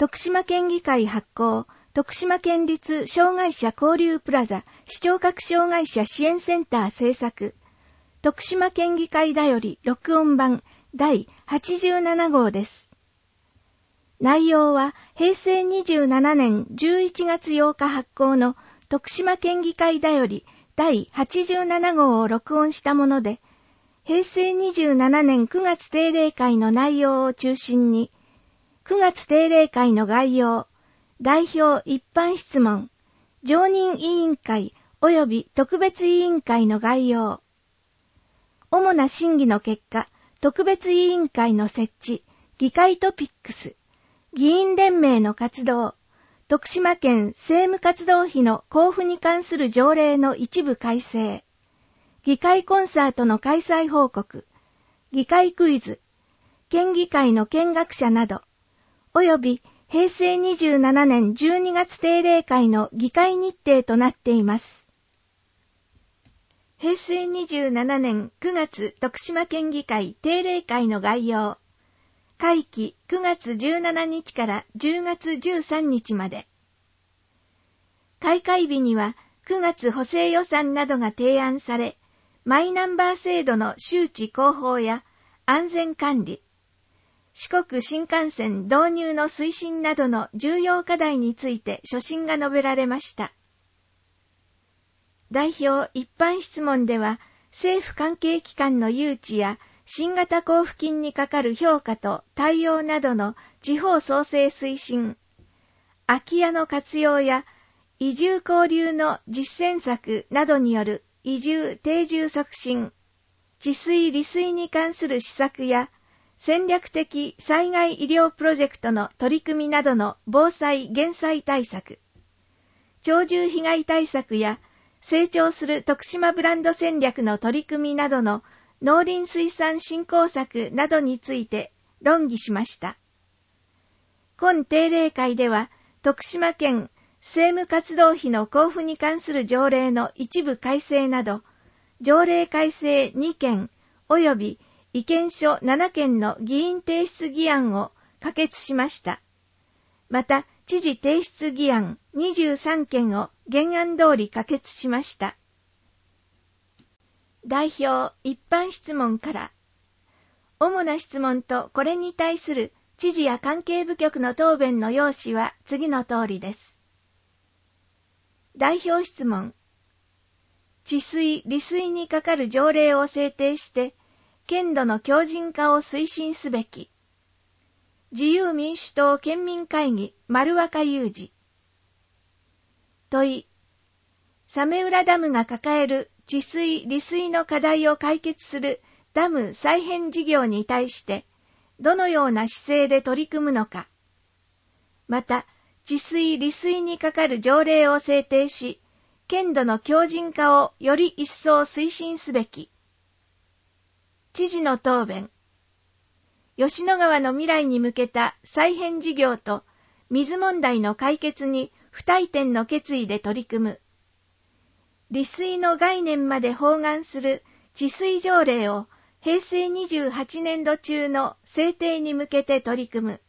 徳島県議会発行、徳島県立障害者交流プラザ視聴覚障害者支援センター制作、徳島県議会だより録音版第87号です。内容は平成27年11月8日発行の徳島県議会だより第87号を録音したもので、平成27年9月定例会の内容を中心に、9月定例会の概要、代表一般質問、常任委員会及び特別委員会の概要、主な審議の結果、特別委員会の設置、議会トピックス、議員連盟の活動、徳島県政務活動費の交付に関する条例の一部改正、議会コンサートの開催報告、議会クイズ、県議会の見学者など、および平成27年12月定例会の議会日程となっています。平成27年9月徳島県議会定例会の概要。会期9月17日から10月13日まで。開会日には9月補正予算などが提案され、マイナンバー制度の周知広報や安全管理、四国新幹線導入の推進などの重要課題について所信が述べられました。代表一般質問では、政府関係機関の誘致や新型交付金にかかる評価と対応などの地方創生推進、空き家の活用や移住交流の実践策などによる移住定住促進、治水利水に関する施策や戦略的災害医療プロジェクトの取り組みなどの防災減災対策、鳥獣被害対策や成長する徳島ブランド戦略の取り組みなどの農林水産振興策などについて論議しました。今定例会では、徳島県政務活動費の交付に関する条例の一部改正など、条例改正2件及び意見書7件の議員提出議案を可決しました。また、知事提出議案23件を原案通り可決しました。代表一般質問から、主な質問とこれに対する知事や関係部局の答弁の要旨は次の通りです。代表質問。治水・利水にかかる条例を制定して、県土の強靭化を推進すべき。自由民主党県民会議丸若雄二。問い。早明浦ダムが抱える治水・利水の課題を解決するダム再編事業に対して、どのような姿勢で取り組むのか。また、治水・利水にかかる条例を制定し、県土の強靭化をより一層推進すべき。知事の答弁。吉野川の未来に向けた再編事業と水問題の解決に不退転の決意で取り組む。利水の概念まで包含する治水条例を平成28年度中の制定に向けて取り組む。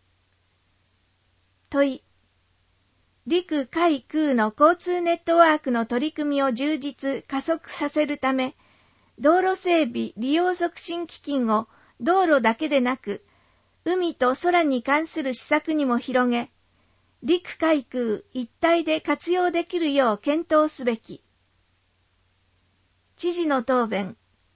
問い。陸海空の交通ネットワークの取り組みを充実加速させるため、道路整備利用促進基金を道路だけでなく、海と空に関する施策にも広げ、陸海空一体で活用できるよう検討すべき。知事の答弁。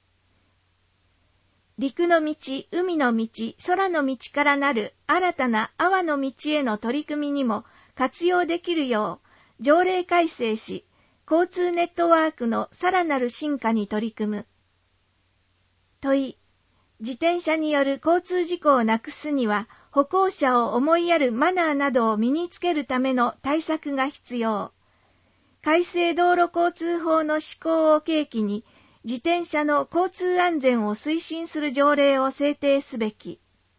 陸の道、海の道、空の道からなる新たな阿波の道への取り組みにも活用できるよう条例改正し、交通ネットワークのさらなる進化に取り組む。問い。自転車による交通事故をなくすには、歩行者を思いやるマナーなどを身につけるための対策が必要。改正道路交通法の施行を契機に、自転車の交通安全を推進する条例を制定すべき。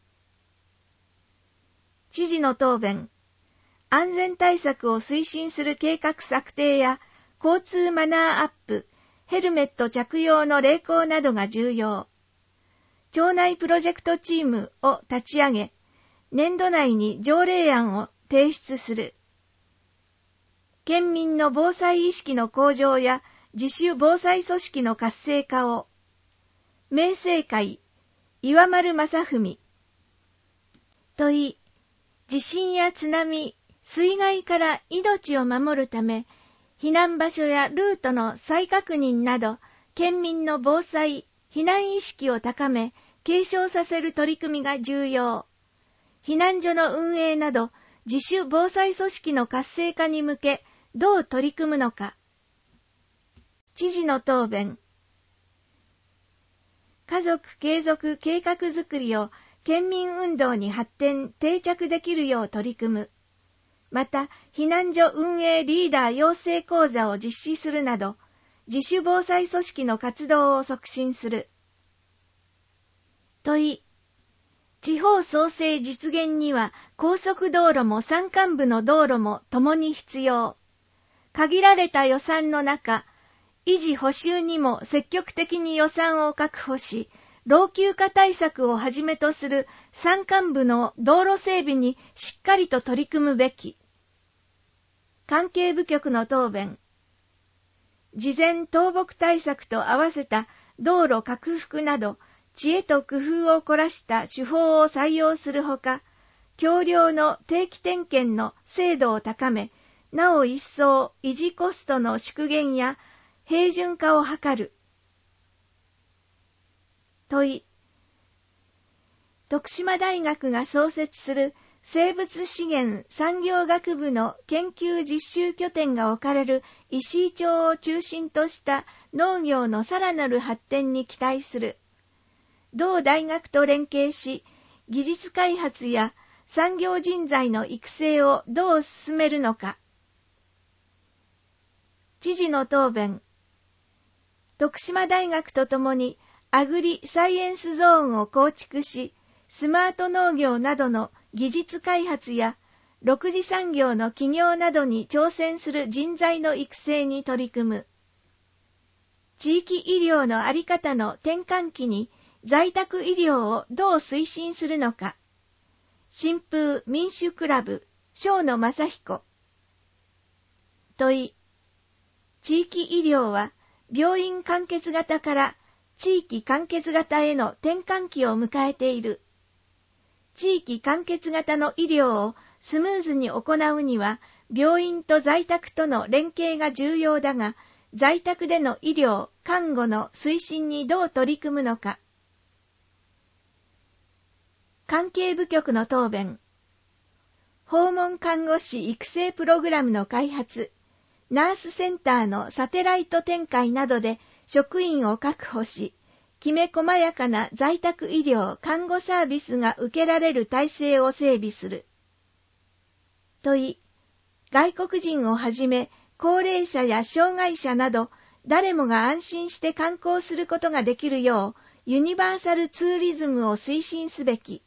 知事の答弁。安全対策を推進する計画策定や、交通マナーアップ、ヘルメット着用の励行などが重要。町内プロジェクトチームを立ち上げ、 年度内に条例案を提出する。県民の防災意識の向上や自主防災組織の活性化を。明政会、岩丸正文。問い、地震や津波、水害から命を守るため、避難場所やルートの再確認など、県民の防災、避難意識を高め、継承させる取り組みが重要。避難所の運営など、自主防災組織の活性化に向け、どう取り組むのか。知事の答弁。家族継続計画づくりを県民運動に発展、定着できるよう取り組む。また、避難所運営リーダー養成講座を実施するなど、自主防災組織の活動を促進する。問い、地方創生実現には高速道路も山間部の道路も共に必要。限られた予算の中、維持補修にも積極的に予算を確保し、老朽化対策をはじめとする山間部の道路整備にしっかりと取り組むべき。関係部局の答弁。事前倒木対策と合わせた道路拡幅など、知恵と工夫を凝らした手法を採用するほか、橋梁の定期点検の精度を高め、なお一層維持コストの縮減や平準化を図る。問い、徳島大学が創設する生物資源産業学部の研究実習拠点が置かれる石井町を中心とした農業のさらなる発展に期待する。同大学と連携し、技術開発や産業人材の育成をどう進めるのか。知事の答弁。徳島大学とともにアグリサイエンスゾーンを構築し、スマート農業などの技術開発や6次産業の企業などに挑戦する人材の育成に取り組む。地域医療の在り方の転換期に在宅医療をどう推進するのか。新風民主クラブ、庄野正彦。問い、地域医療は病院完結型から地域完結型への転換期を迎えている。地域完結型の医療をスムーズに行うには、病院と在宅との連携が重要だが、在宅での医療・看護の推進にどう取り組むのか。関係部局の答弁。訪問看護師育成プログラムの開発、ナースセンターのサテライト展開などで職員を確保し、きめ細やかな在宅医療・看護サービスが受けられる体制を整備する。問い、外国人をはじめ、高齢者や障害者など、誰もが安心して観光することができるよう、ユニバーサルツーリズムを推進すべき。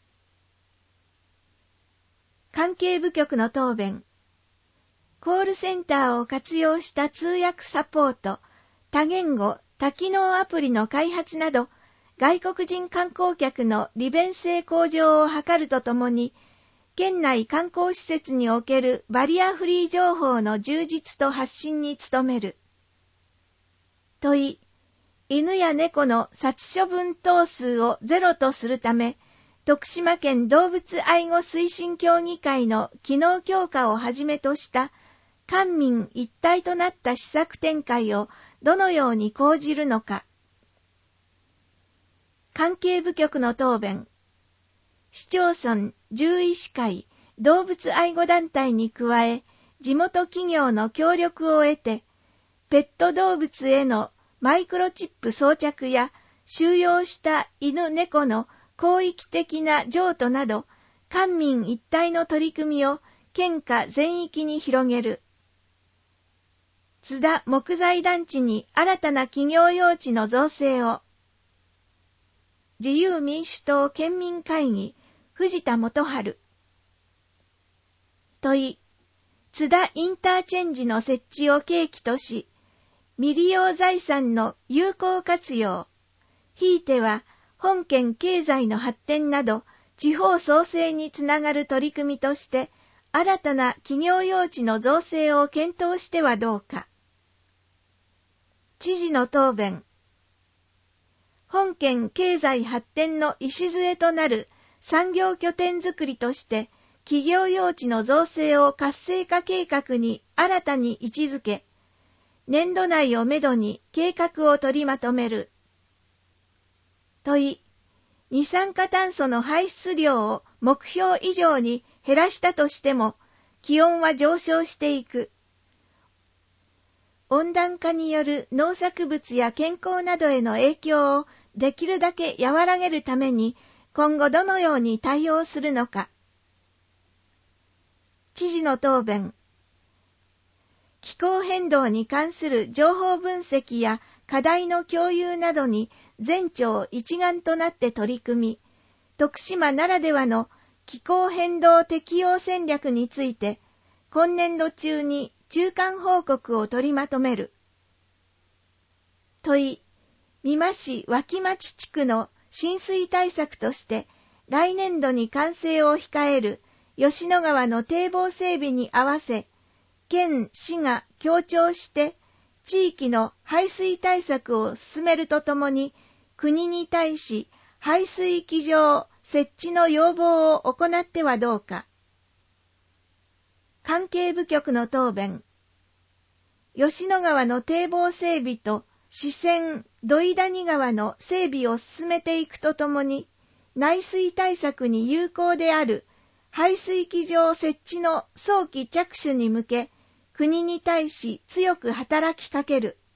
関係部局の答弁。コールセンターを活用した通訳サポート、多言語、多機能アプリの開発など、外国人観光客の利便性向上を図るとともに、県内観光施設におけるバリアフリー情報の充実と発信に努める。問い、犬や猫の殺処分頭数をゼロとするため、徳島県動物愛護推進協議会の機能強化をはじめとした官民一体となった施策展開をどのように講じるのか。関係部局の答弁。市町村、獣医師会、動物愛護団体に加え、地元企業の協力を得て、ペット動物へのマイクロチップ装着や収容した犬猫の広域的な譲渡など、官民一体の取り組みを県下全域に広げる。津田木材団地に新たな企業用地の造成を。自由民主党県民会議、藤田元春。問い、津田インターチェンジの設置を契機とし、未利用財産の有効活用、ひいては本県経済の発展など地方創生につながる取り組みとして、新たな企業用地の造成を検討してはどうか。知事の答弁。本県経済発展の礎となる産業拠点づくりとして、企業用地の造成を活性化計画に新たに位置づけ、年度内をめどに計画を取りまとめる。問い、二酸化炭素の排出量を目標以上に減らしたとしても、気温は上昇していく。温暖化による農作物や健康などへの影響をできるだけ和らげるために、今後どのように対応するのか。知事の答弁。気候変動に関する情報分析や課題の共有などに全庁一丸となって取り組み、徳島ならではの気候変動適応戦略について、今年度中に中間報告を取りまとめる。問い、美馬市脇町地区の浸水対策として、来年度に完成を控える吉野川の堤防整備に合わせ、県市が協調して地域の排水対策を進めるとともに、国に対し排水機場設置の要望を行ってはどうか。関係部局の答弁。吉野川の堤防整備と支川土井谷川の整備を進めていくとともに、内水対策に有効である排水機場設置の早期着手に向け、国に対し強く働きかける。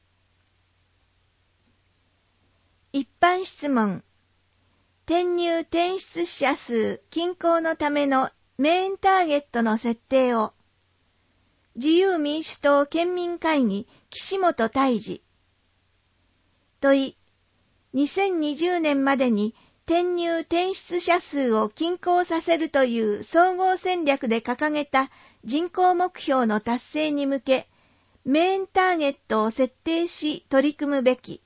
一般質問。転入転出者数均衡のためのメインターゲットの設定を。自由民主党県民会議岸本泰治。問い、2020年までに転入転出者数を均衡させるという総合戦略で掲げた人口目標の達成に向け、メインターゲットを設定し取り組むべき。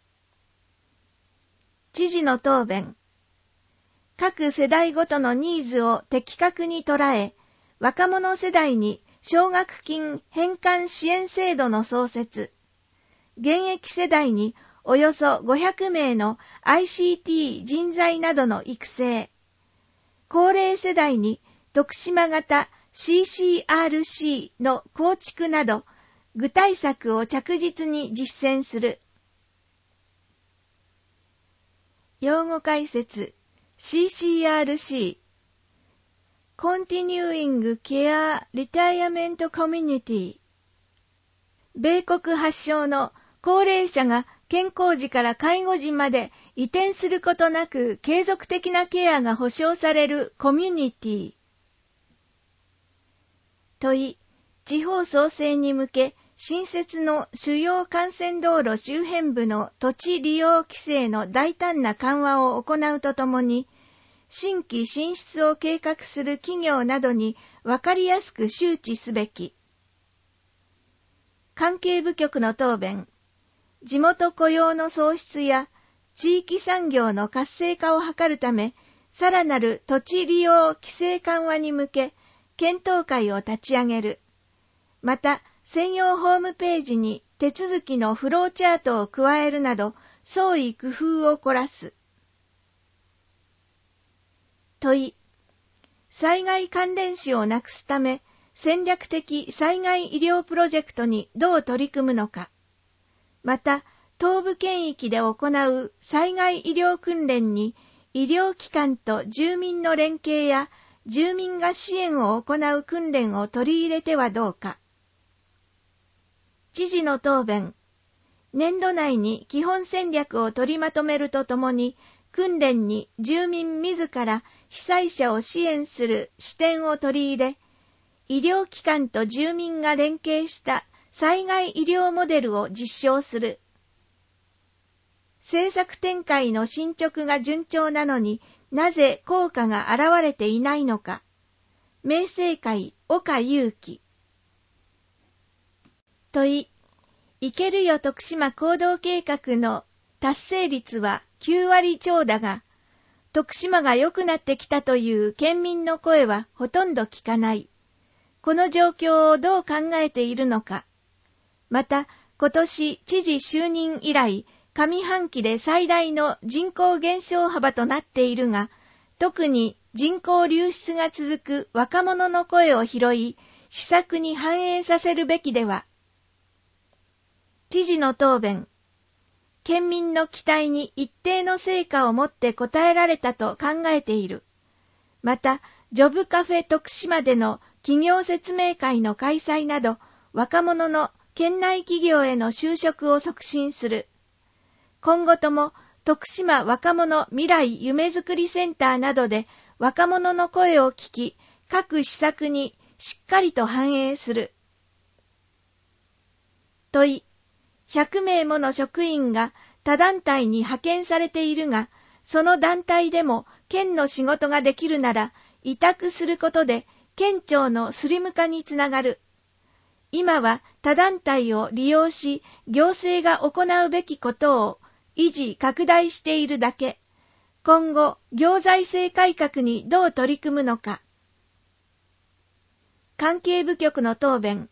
知事の答弁。各世代ごとのニーズを的確に捉え、若者世代に奨学金返還支援制度の創設、現役世代におよそ500名の ICT 人材などの育成、高齢世代に徳島型 CCRC の構築など、具体策を着実に実践する。用語解説。CCRC Continuing Care Retirement Community 米国発祥の高齢者が健康時から介護時まで移転することなく継続的なケアが保障されるコミュニティ。問い、地方創生に向け新設の主要幹線道路周辺部の土地利用規制の大胆な緩和を行うとともに、新規進出を計画する企業などに分かりやすく周知すべき。関係部局の答弁。地元雇用の創出や地域産業の活性化を図るため、さらなる土地利用規制緩和に向け、検討会を立ち上げる。また、専用ホームページに手続きのフローチャートを加えるなど、創意工夫を凝らす。問い、災害関連死をなくすため、戦略的災害医療プロジェクトにどう取り組むのか。また、東部圏域で行う災害医療訓練に、医療機関と住民の連携や、住民が支援を行う訓練を取り入れてはどうか。知事の答弁。年度内に基本戦略を取りまとめるとともに、訓練に住民自ら被災者を支援する視点を取り入れ、医療機関と住民が連携した災害医療モデルを実証する。政策展開の進捗が順調なのになぜ効果が現れていないのか。明星会岡祐樹。問い、いけるよ徳島行動計画の達成率は9割超だが、 徳島が良くなってきたという県民の声はほとんど聞かない。この状況をどう考えているのか。また、今年知事就任以来、上半期で最大の人口減少幅となっているが、特に人口流出が続く若者の声を拾い、施策に反映させるべきでは。知事の答弁。県民の期待に一定の成果をもって応えられたと考えている。また、ジョブカフェ徳島での企業説明会の開催など、若者の県内企業への就職を促進する。今後とも、徳島若者未来夢づくりセンターなどで若者の声を聞き、各施策にしっかりと反映する。問い。100名もの職員が他団体に派遣されているが、その団体でも県の仕事ができるなら、委託することで県庁のスリム化につながる。今は他団体を利用し、行政が行うべきことを維持拡大しているだけ。今後、行財政改革にどう取り組むのか。関係部局の答弁。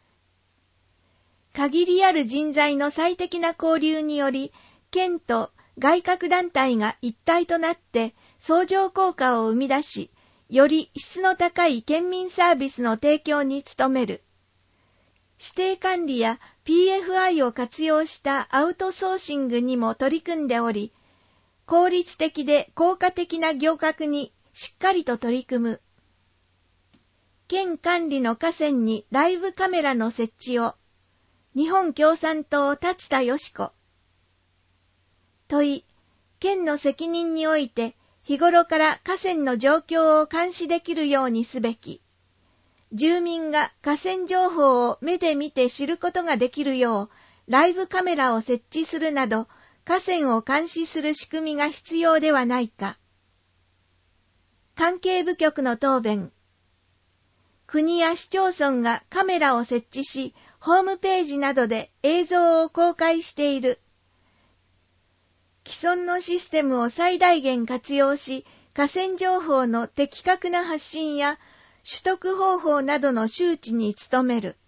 限りある人材の最適な交流により、県と外郭団体が一体となって相乗効果を生み出し、より質の高い県民サービスの提供に努める。指定管理や PFI を活用したアウトソーシングにも取り組んでおり、効率的で効果的な行革にしっかりと取り組む。県管理の河川にライブカメラの設置を。日本共産党達田よし子。問い。県の責任において日頃から河川の状況を監視できるようにすべき。住民が河川情報を目で見て知ることができるようライブカメラを設置するなど河川を監視する仕組みが必要ではないか。関係部局の答弁。国や市町村がカメラを設置し、ホームページなどで映像を公開している。既存のシステムを最大限活用し、河川情報の的確な発信や取得方法などの周知に努める。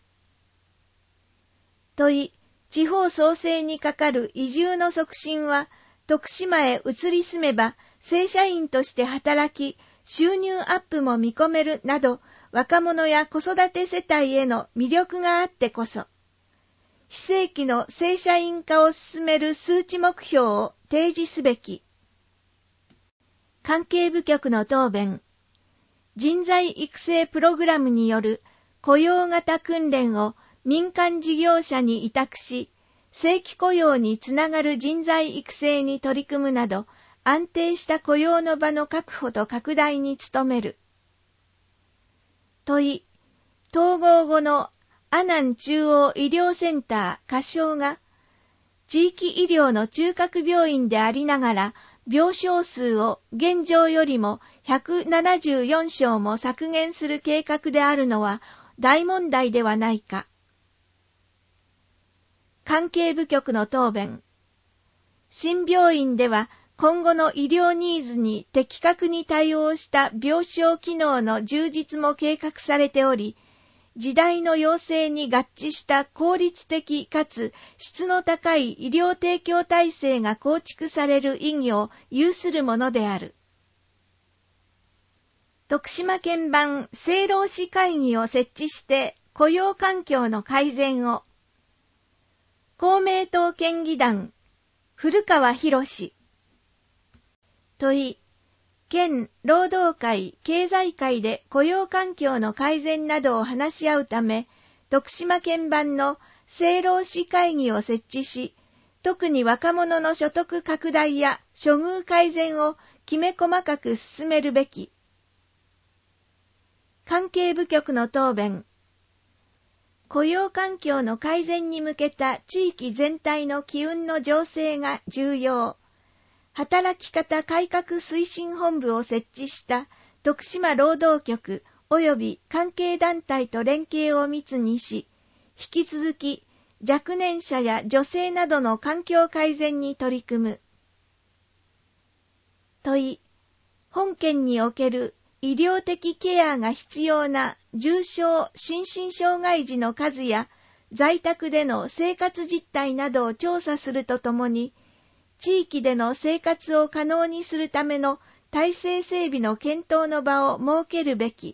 問い。地方創生にかかる移住の促進は、徳島へ移り住めば正社員として働き、収入アップも見込めるなど、若者や子育て世帯への魅力があってこそ、非正規の正社員化を進める数値目標を提示すべき。関係部局の答弁。人材育成プログラムによる雇用型訓練を民間事業者に委託し、正規雇用につながる人材育成に取り組むなど、安定した雇用の場の確保と拡大に努める。問い。統合後の阿南中央医療センター仮称が、地域医療の中核病院でありながら、病床数を現状よりも174床も削減する計画であるのは大問題ではないか。関係部局の答弁。新病院では今後の医療ニーズに的確に対応した病床機能の充実も計画されており、時代の要請に合致した効率的かつ質の高い医療提供体制が構築される意義を有するものである。徳島県版政労使会議を設置して雇用環境の改善を。公明党県議団古川博問い。県労働会経済会で雇用環境の改善などを話し合うため、徳島県版の政労使会議を設置し、特に若者の所得拡大や処遇改善をきめ細かく進めるべき。関係部局の答弁。雇用環境の改善に向けた地域全体の機運の醸成が重要。働き方改革推進本部を設置した徳島労働局及び関係団体と連携を密にし、引き続き若年者や女性などの環境改善に取り組む。問い。 本県における医療的ケアが必要な重症心身障害児の数や在宅での生活実態などを調査するとともに、地域での生活を可能にするための体制整備の検討の場を設けるべき。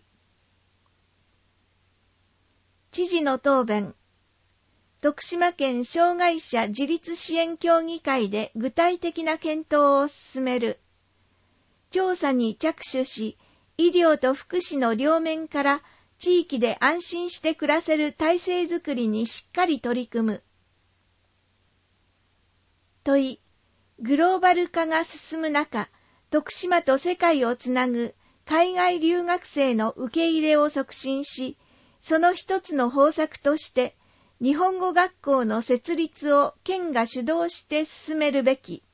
知事の答弁。徳島県障害者自立支援協議会で具体的な検討を進める。調査に着手し、医療と福祉の両面から地域で安心して暮らせる体制づくりにしっかり取り組む。問い、グローバル化が進む中、徳島と世界をつなぐ海外留学生の受け入れを促進し、その一つの方策として、日本語学校の設立を県が主導して進めるべき。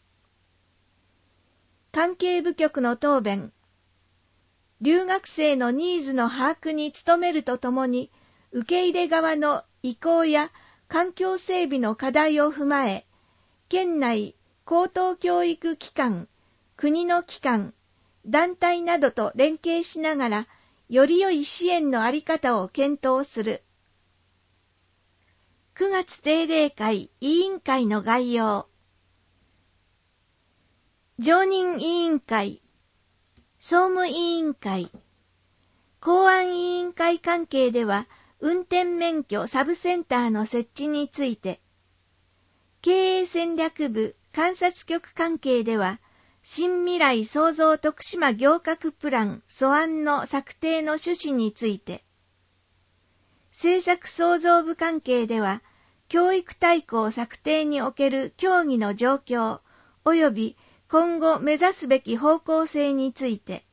関係部局の答弁。留学生のニーズの把握に努めるとともに、受け入れ側の意向や環境整備の課題を踏まえ、県内高等教育機関、国の機関、団体などと連携しながら、より良い支援のあり方を検討する。9月定例会委員会の概要。常任委員会、総務委員会、公安委員会関係では、運転免許サブセンターの設置について、経営戦略部監察局関係では、新未来創造徳島行革プラン素案の策定の趣旨について、政策創造部関係では、教育大綱策定における協議の状況及び今後目指すべき方向性について、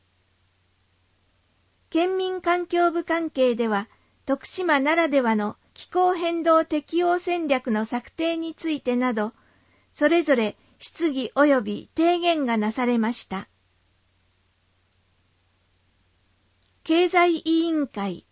県民環境部関係では、徳島ならではの気候変動適応戦略の策定についてなど、それぞれ質疑及び提言がなされました。経済委員会。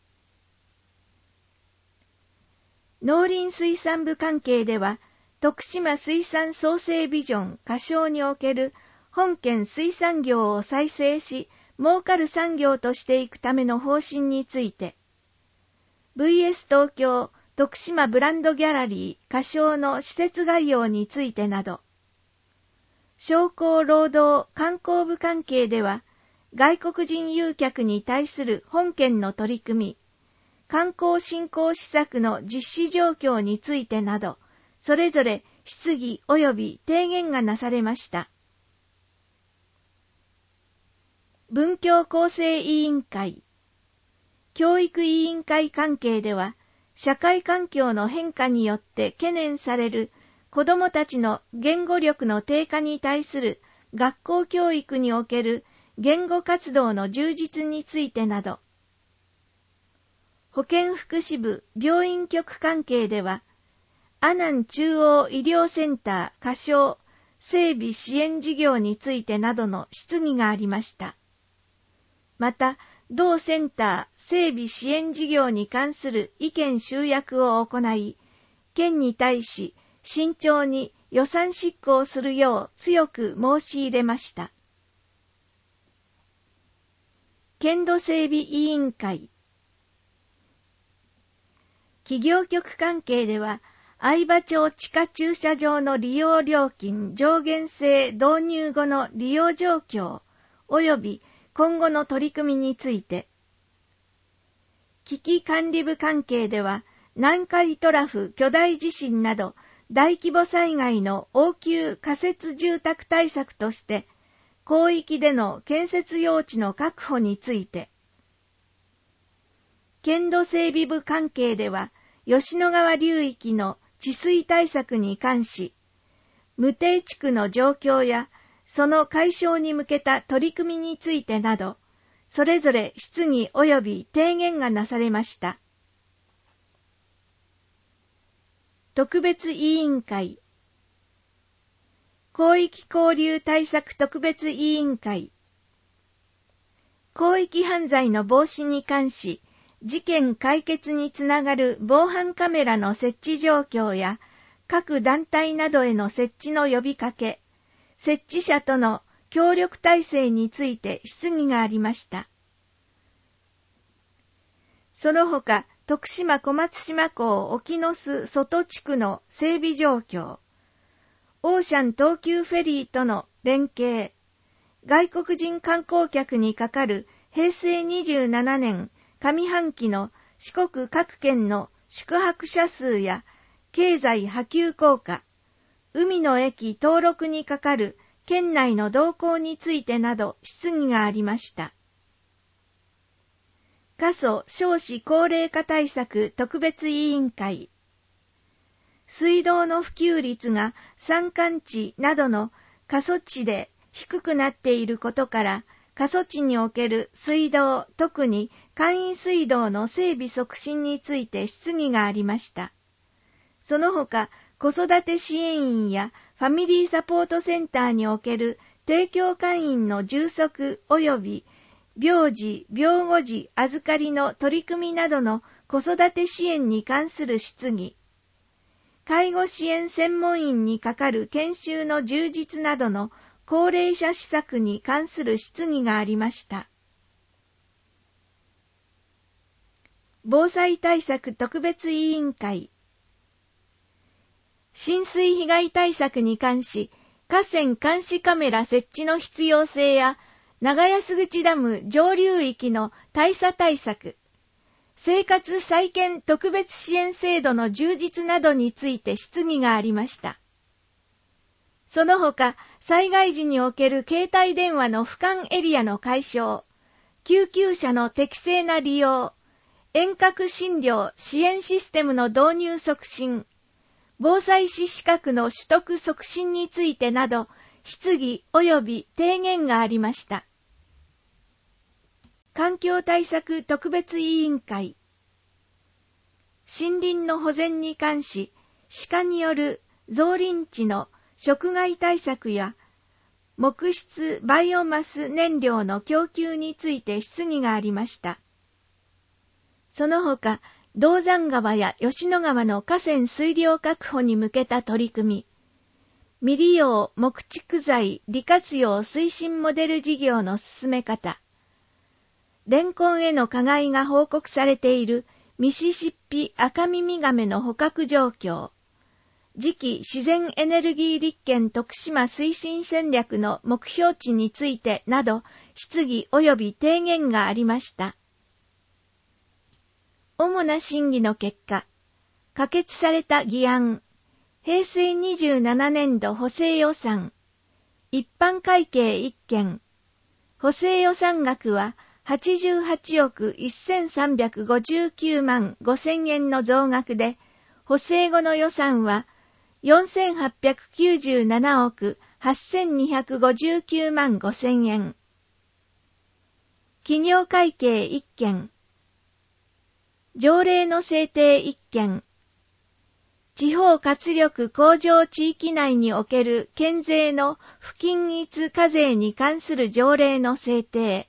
農林水産部関係では、徳島水産創生ビジョン仮称における本県水産業を再生し、儲かる産業としていくための方針について、VS 東京徳島ブランドギャラリー仮称の施設概要についてなど、商工労働観光部関係では、外国人遊客に対する本県の取り組み、観光振興施策の実施状況についてなど、それぞれ質疑及び提言がなされました。文教構成委員会、教育委員会関係では、社会環境の変化によって懸念される子どもたちの言語力の低下に対する学校教育における言語活動の充実についてなど、保健福祉部病院局関係では、阿南中央医療センター仮称整備支援事業についてなどの質疑がありました。また、同センター整備支援事業に関する意見集約を行い、県に対し慎重に予算執行するよう強く申し入れました。県土整備委員会。企業局関係では、相場町地下駐車場の利用料金上限制導入後の利用状況及び今後の取り組みについて、危機管理部関係では、南海トラフ巨大地震など大規模災害の応急仮設住宅対策として、広域での建設用地の確保について、県土整備部関係では、吉野川流域の治水対策に関し、無堤地区の状況やその解消に向けた取り組みについてなど、それぞれ質疑及び提言がなされました。特別委員会。広域交流対策特別委員会。広域犯罪の防止に関し、事件解決につながる防犯カメラの設置状況や各団体などへの設置の呼びかけ、設置者との協力体制について質疑がありました。その他、徳島小松島港沖ノ巣外地区の整備状況、オーシャン東急フェリーとの連携、外国人観光客にかかる平成27年上半期の四国各県の宿泊者数や経済波及効果、海の駅登録にかかる県内の動向についてなど質疑がありました。過疎少子高齢化対策特別委員会、水道の普及率が山間地などの過疎地で低くなっていることから、過疎地における水道、特に簡易水道の整備促進について質疑がありました。その他、子育て支援員やファミリーサポートセンターにおける提供会員の充足及び病児・病後児預かりの取り組みなどの子育て支援に関する質疑、介護支援専門員にかかる研修の充実などの高齢者施策に関する質疑がありました。防災対策特別委員会、浸水被害対策に関し、河川監視カメラ設置の必要性や、長安口ダム上流域の大佐対策、生活再建特別支援制度の充実などについて質疑がありました。その他、災害時における携帯電話の不管エリアの解消、救急車の適正な利用、遠隔診療支援システムの導入促進、防災士資格の取得促進についてなど、質疑及び提言がありました。環境対策特別委員会、森林の保全に関し、鹿による造林地の食害対策や木質バイオマス燃料の供給について質疑がありました。その他、銅山川や吉野川の河川水量確保に向けた取り組み、未利用木畜材利活用推進モデル事業の進め方、レンコンへの加害が報告されているミシシッピアカミミガメの捕獲状況、次期自然エネルギー立憲徳島推進戦略の目標値についてなど質疑及び提言がありました。主な審議の結果、可決された議案、平成27年度補正予算、一般会計1件、補正予算額は88億1359万5000円の増額で、補正後の予算は4897億8259万5000円。企業会計1件、条例の制定1件、地方活力向上地域内における県税の不均一課税に関する条例の制定、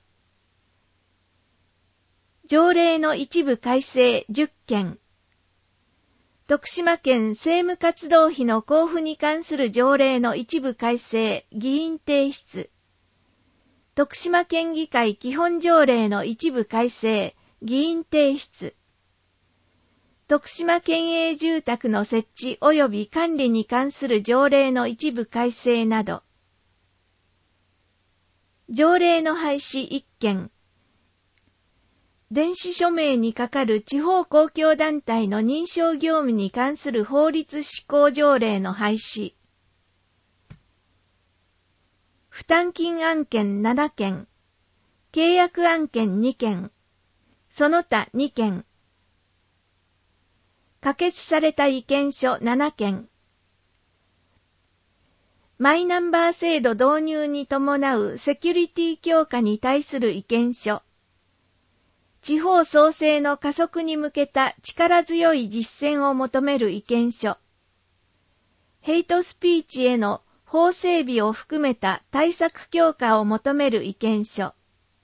条例の一部改正10件、徳島県政務活動費の交付に関する条例の一部改正議員提出、徳島県議会基本条例の一部改正議員提出、徳島県営住宅の設置及び管理に関する条例の一部改正など、条例の廃止1件、電子署名にかかる地方公共団体の認証業務に関する法律施行条例の廃止、負担金案件7件、契約案件2件、その他2件、可決された意見書7件、マイナンバー制度導入に伴うセキュリティ強化に対する意見書、地方創生の加速に向けた力強い実践を求める意見書、ヘイトスピーチへの法整備を含めた対策強化を求める意見書、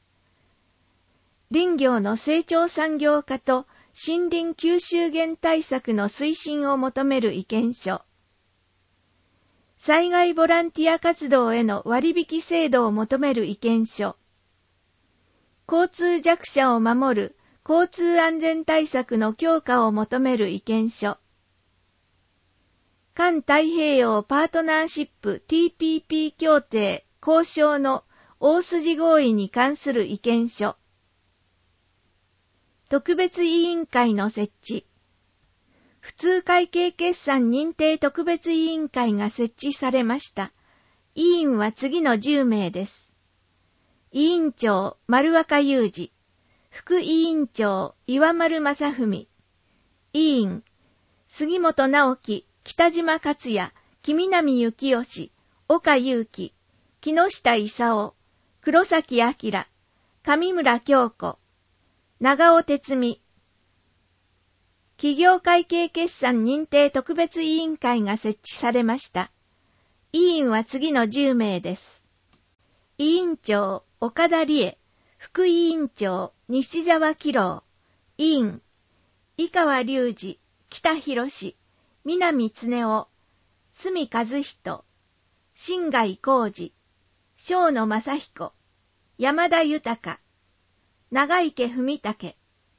林業の成長産業化と森林吸収減対策の推進を求める意見書、 災害ボランティア活動への割引制度を求める意見書。交通弱者を守る交通安全対策の強化を求める意見書。環太平洋パートナーシップ TPP 協定交渉の大筋合意に関する意見書。特別委員会の設置。普通会計決算認定特別委員会が設置されました。委員は次の10名です。委員長、丸若雄二。副委員長、岩丸正文。委員、杉本直樹、北島克也、木南幸義、岡祐樹、木下勲、黒崎明、上村京子、長尾哲美。企業会計決算認定特別委員会が設置されました。委員は次の10名です。委員長、岡田理恵。副委員長、西澤紀郎。委員、井川隆二、北博士、南恒夫、隅和人、新貝浩二、正野正彦、山田豊、長池文武。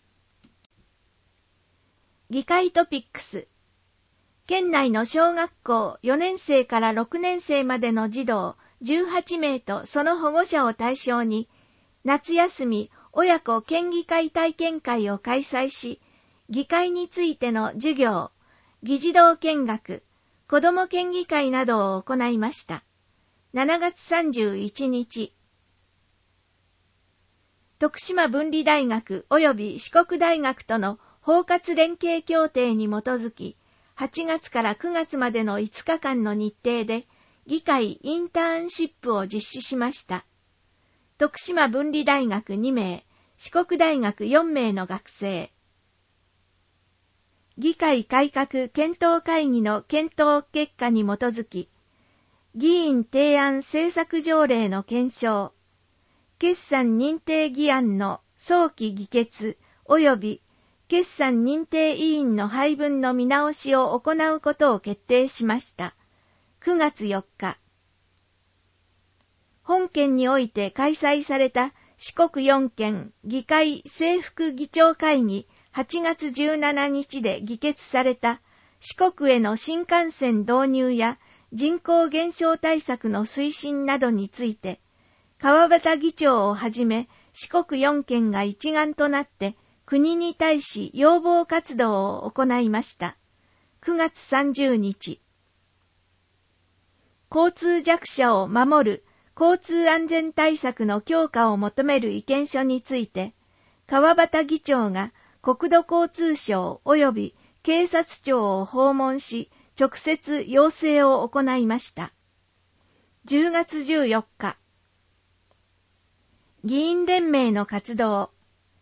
議会トピックス。県内の小学校4年生から6年生までの児童18名とその保護者を対象に、夏休み親子県議会体験会を開催し、議会についての授業、議事堂見学、子ども県議会などを行いました。7月31日。徳島文理大学及び四国大学との包括連携協定に基づき、8月から9月までの5日間の日程で、議会インターンシップを実施しました。徳島文理大学2名、四国大学4名の学生。議会改革検討会議の検討結果に基づき、議員提案政策条例の検証、決算認定議案の早期議決及び決算認定委員の配分の見直しを行うことを決定しました。9月4日。本県において開催された四国4県議会正副議長会議8月17日で議決された四国への新幹線導入や人口減少対策の推進などについて、川端議長をはじめ四国4県が一丸となって国に対し要望活動を行いました。9月30日。交通弱者を守る交通安全対策の強化を求める意見書について、川端議長が国土交通省及び警察庁を訪問し、直接要請を行いました。10月14日。議員連盟の活動。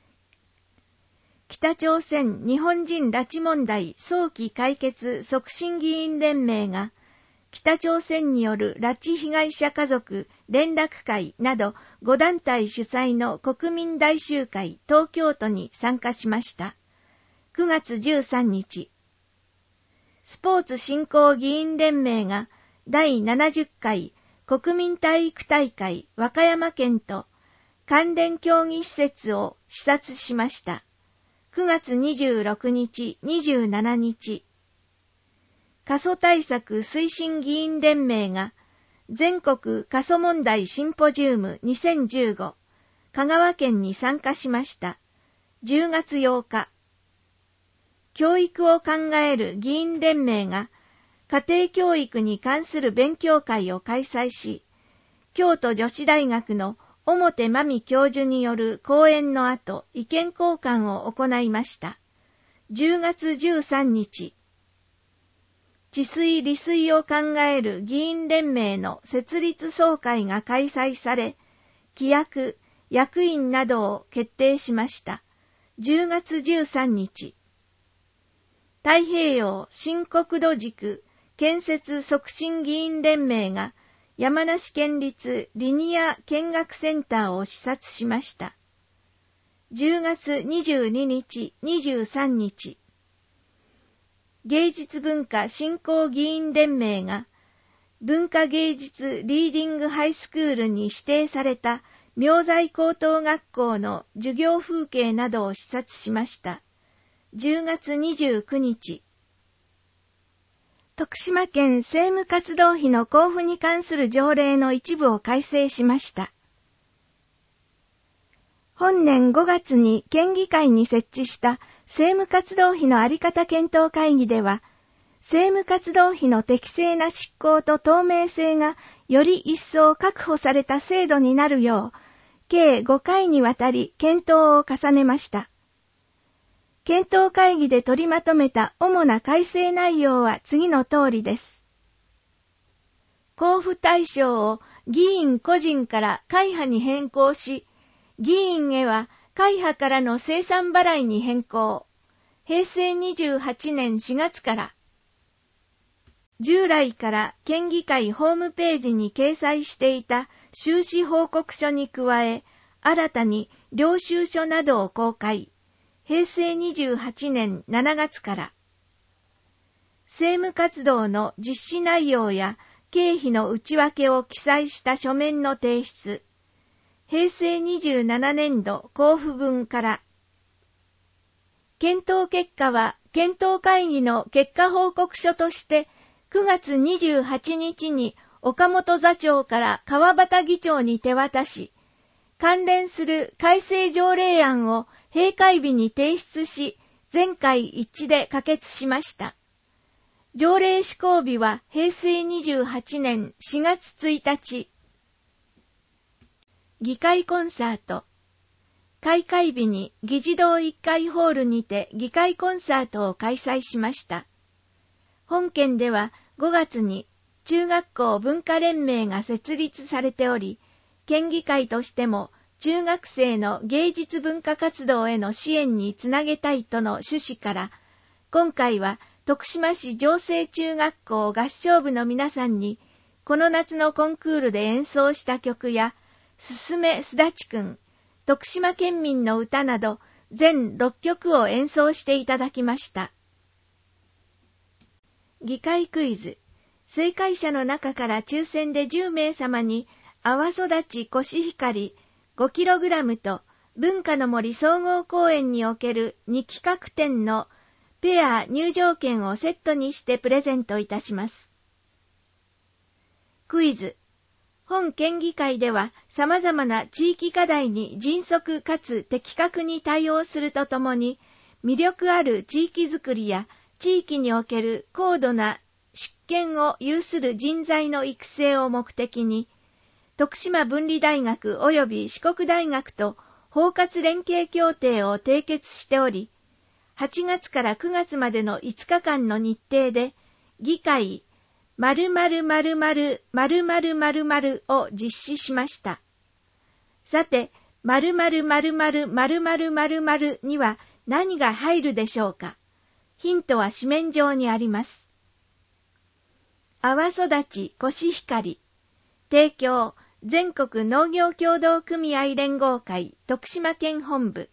北朝鮮日本人拉致問題早期解決促進議員連盟が、北朝鮮による拉致被害者家族連絡会など5団体主催の国民大集会東京都に参加しました。9月13日。スポーツ振興議員連盟が第70回国民体育大会和歌山県と関連競技施設を視察しました。9月26日、27日。過疎対策推進議員連盟が全国過疎問題シンポジウム2015香川県に参加しました。10月8日。教育を考える議員連盟が家庭教育に関する勉強会を開催し、京都女子大学の表真美教授による講演の後、意見交換を行いました。10月13日。治水利水を考える議員連盟の設立総会が開催され、規約、役員などを決定しました。10月13日。太平洋新国土軸建設促進議員連盟が山梨県立リニア見学センターを視察しました。10月22日、23日。芸術文化振興議員連盟が文化芸術リーディングハイスクールに指定された明西高等学校の授業風景などを視察しました。10月29日。徳島県政務活動費の交付に関する条例の一部を改正しました。本年5月に県議会に設置した政務活動費の在り方検討会議では、政務活動費の適正な執行と透明性がより一層確保された制度になるよう、計5回にわたり検討を重ねました。検討会議で取りまとめた主な改正内容は次の通りです。交付対象を議員個人から会派に変更し、議員へは会派からの精算払いに変更。平成28年4月から、従来から県議会ホームページに掲載していた収支報告書に加え、新たに領収書などを公開。平成28年7月から、政務活動の実施内容や経費の内訳を記載した書面の提出。平成27年度交付分から、検討結果は検討会議の結果報告書として9月28日に岡本座長から川端議長に手渡し、関連する改正条例案を閉会日に提出し、全会一致で可決しました。条例施行日は平成28年4月1日。議会コンサート。開会日に議事堂1階ホールにて議会コンサートを開催しました。本県では5月に中学校文化連盟が設立されており、県議会としても中学生の芸術文化活動への支援につなげたいとの趣旨から、今回は徳島市城西中学校合唱部の皆さんに、この夏のコンクールで演奏した曲や、すすめすだちくん、徳島県民の歌など、全6曲を演奏していただきました。議会クイズ。正解者の中から抽選で10名様に、泡育ちコシヒカリ 5kg と文化の森総合公園における2企画展のペア入場券をセットにしてプレゼントいたします。クイズ。本県議会では様々な地域課題に迅速かつ的確に対応するとともに、魅力ある地域づくりや地域における高度な識見を有する人材の育成を目的に、徳島文理大学及び四国大学と包括連携協定を締結しており、8月から9月までの5日間の日程で、議会〇〇〇〇〇〇〇〇を実施しました。さて、〇〇〇〇〇〇〇〇には何が入るでしょうか。ヒントは紙面上にあります。泡育ちコシヒカリ。提供、全国農業協同組合連合会徳島県本部。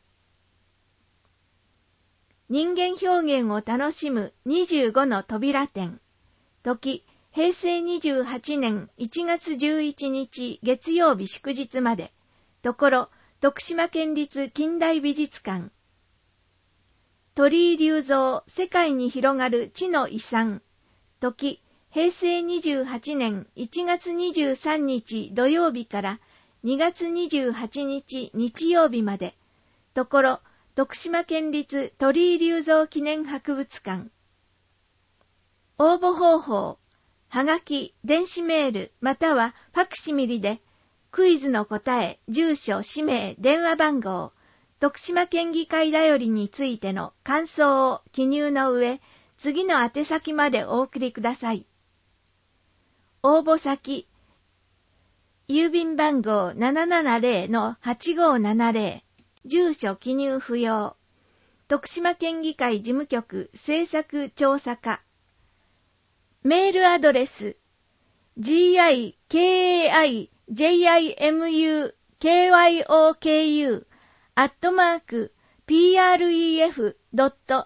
人間表現を楽しむ25の扉展。時、平成28年1月11日月曜日祝日まで。ところ、徳島県立近代美術館。鳥居隆三、世界に広がる知の遺産。時、平成28年1月23日土曜日から2月28日日曜日まで。ところ、徳島県立鳥居隆三記念博物館。応募方法、はがき、電子メール、またはファクシミリで、クイズの答え、住所、氏名、電話番号、徳島県議会だよりについての感想を記入の上、次の宛先までお送りください。応募先、郵便番号 770-8570、住所記入不要、徳島県議会事務局政策調査課、メールアドレ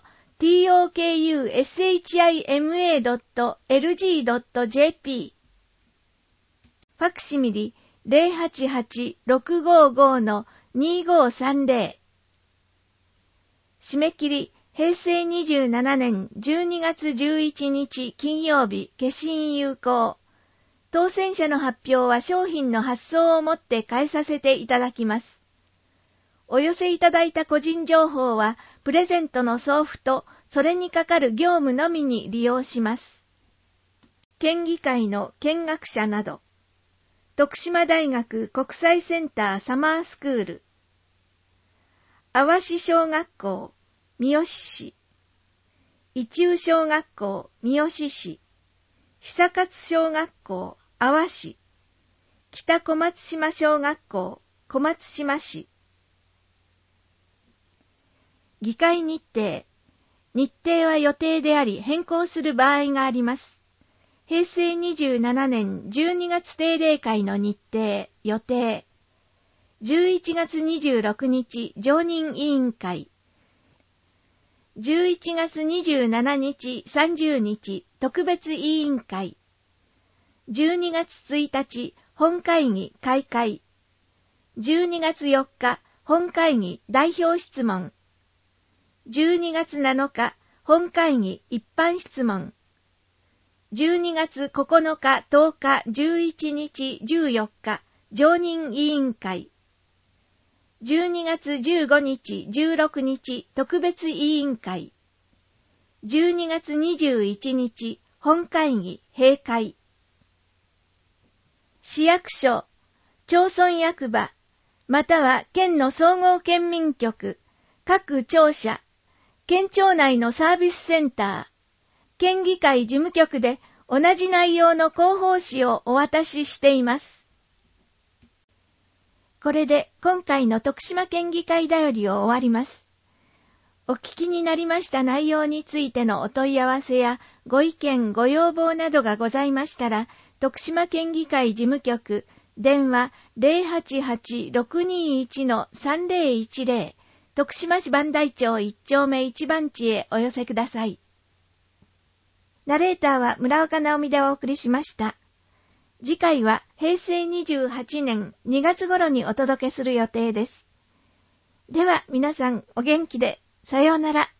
ス、gikajimukyoku@pref.tokushima.lg.jp ファクシミリ 088-655-2530。締め切り平成27年12月11日金曜日、消印有効。当選者の発表は商品の発送をもって返させていただきます。お寄せいただいた個人情報は、プレゼントの送付と、それにかかる業務のみに利用します。県議会の見学者など、徳島大学国際センターサマースクール、阿波市小学校、三好市、一宇小学校、三好市、久勝小学校、阿波市、北小松島小学校、小松島市。議会日程。日程は予定であり変更する場合があります。平成27年12月定例会の日程、予定。11月26日常任委員会。11月27日30日特別委員会。12月1日本会議開会。12月4日本会議代表質問。12月7日本会議一般質問。12月9日10日11日14日常任委員会。12月15日16日特別委員会。12月21日本会議閉会。市役所、町村役場、または県の総合県民局、各庁舎、県庁内のサービスセンター、県議会事務局で同じ内容の広報誌をお渡ししています。これで今回の徳島県議会だよりを終わります。お聞きになりました内容についてのお問い合わせやご意見ご要望などがございましたら、徳島県議会事務局電話 088-621-3010 徳島市磐梯町1丁目1番地へお寄せください。ナレーターは村岡直美でお送りしました。次回は平成28年2月頃にお届けする予定です。では皆さんお元気で、さようなら。